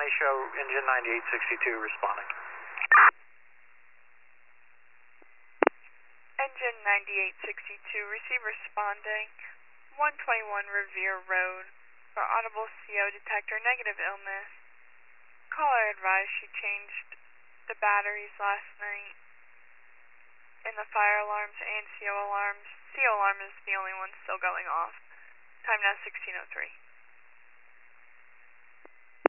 County show, engine 9862 responding. Engine 9862, receive responding. 121 Revere Road for audible CO detector, negative illness. Caller advised she changed the batteries last night in the fire alarms and CO alarms. CO alarm is the only one still going off. Time now 16:03.